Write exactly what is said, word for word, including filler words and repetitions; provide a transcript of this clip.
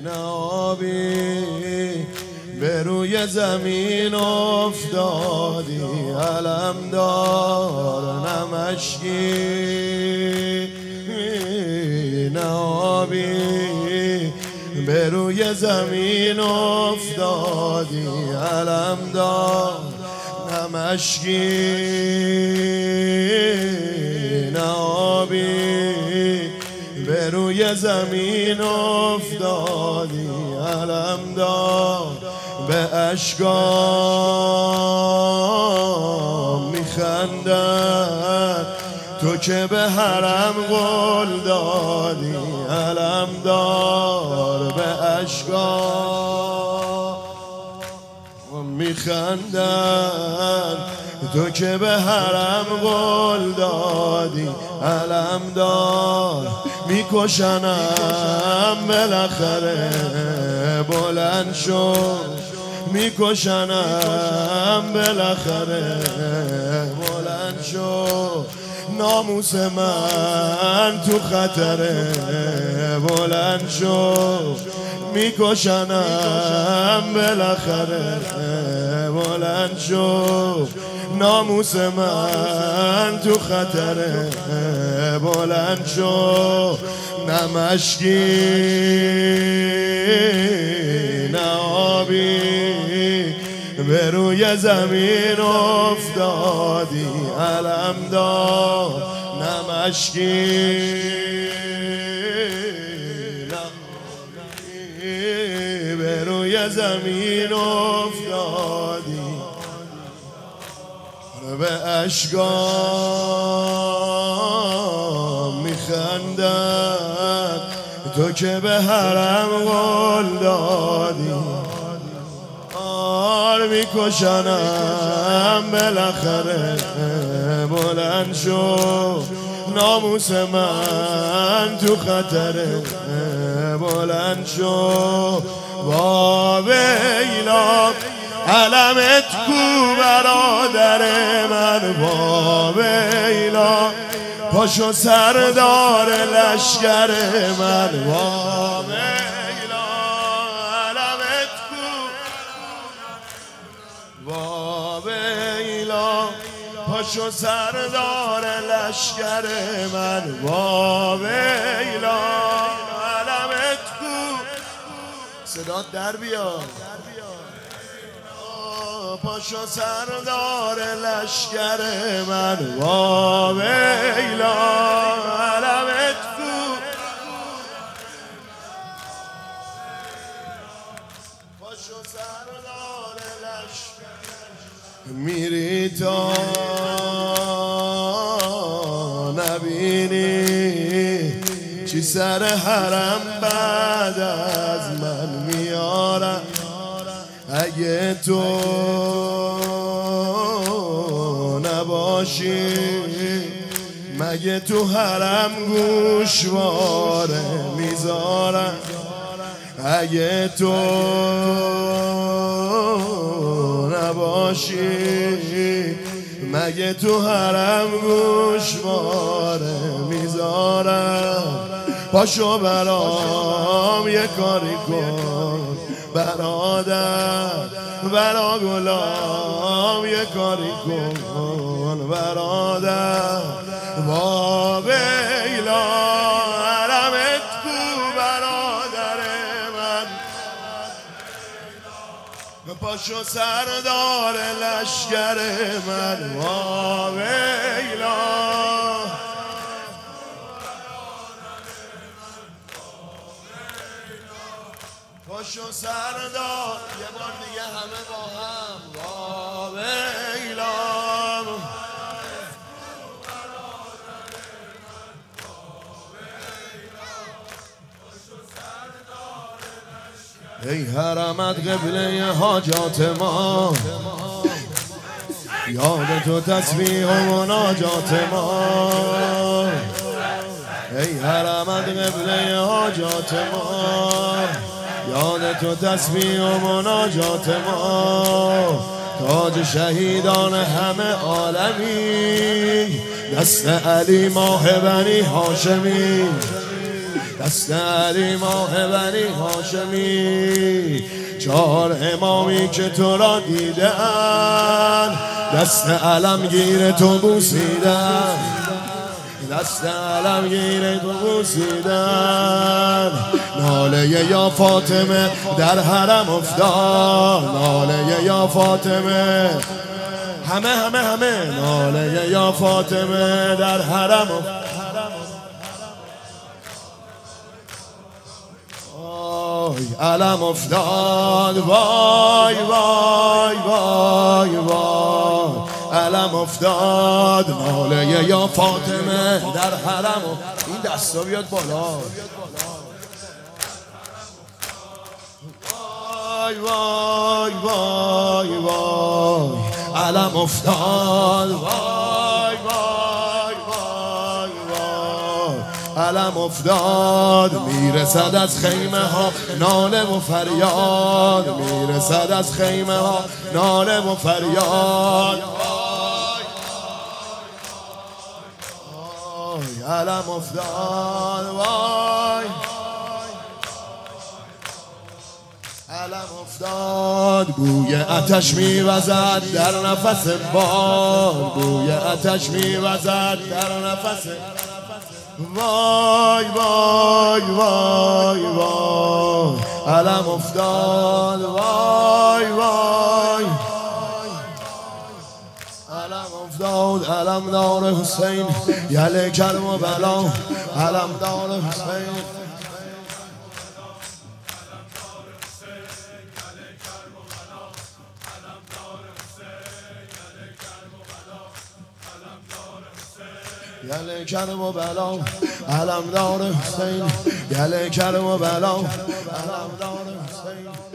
آبی به روی زمین افتادی، علم دار نمشکی نه آبی به روی زمین افتادی، علم دار نمشکی نه آبی به روی زمین افتادی، علم دار به اشکام میخندد تو که به حرم قول دادی، علم دار به اشکام میخندد تو که به حرم قول دادی، علم دار میکشنم بالاخره بلند شد، میکشنم بالاخره بلند شد، ناموس من تو خطره بلند شد، میکشنم بالاخره بلند شد، ناموس من تو خطره بلند شد، نمشکی نه آبی به روی زمین افتادی، علم دار نمشکی به روی زمین افتادی، به اشکام میخندد تو که به حرم قول دادی، آر میکشنم بالاخره بلند شد، ناموس من تو خطره بلند شد، وا ویلا علمت کو برادر من، وا ویلا پاشو سردار لشکر من، وا ویلا علمت کو، وا ویلا پاشو سردار لشکر من، وا ویلا علمت کو. صدات در بیاد، پاشو سردار لشکر من، وا ویلا علمت کو. پاشو سردار لشکر میری تا نبینی چی سر حرم بعد از من میارم، اگه تو نباشی مگه تو حرم گوشواره میذارم، اگه تو نباشی مگه تو حرم گوشواره میذارم، پاشو برام یه کاری کن برادر، برا گلام یه کاری کن برادر، وا ویلا حرمت کو برادر من، پاشو سردار لشکر من، وا ویلا پاشو سردار. یه بار دیگه همه با هم، وا ویلا ای حرمت قبله حاجات ما، یاد تو تسبیح و مناجات ما، ای حرمت قبله حاجات ما، یاد تو تسبیح و مناجات ما، تاج شهیدان همه عالمی، دست علی ماه بنی هاشمی، دست علی ماه بنی هاشمی، چهار امامی که تو را دیدن دست علمگیر تو بوسیدن، دست علمگیر تو بوسیدن. ناله یا فاطمه در حرم افتاد، ناله یا فاطمه، همه همه همه ناله یا فاطمه در حرم افتاد. علم افتاد وای وای وای وای، علم افتاد ناله یا فاطمه در حرم. این دستا بیاد بالا. وای وای وای وای، علم افتاد وای وای وای وای، علم افتاد. میرسد از خیمه ها ناله و فریاد، میرسد از خیمه ها ناله و فریاد. علم افتاد وای، علم افتاد. بوی آتش میوزد در نفس باد، بوی آتش میوزد در نفس. وای وای وای وای، علم افتاد وای وای، علم افتاد. علم دار حسین یله کرم و بلا، علم دار حسین. یله کرم و بلا، علم دار حسین، یله کرم و بلا، علم دار حسین.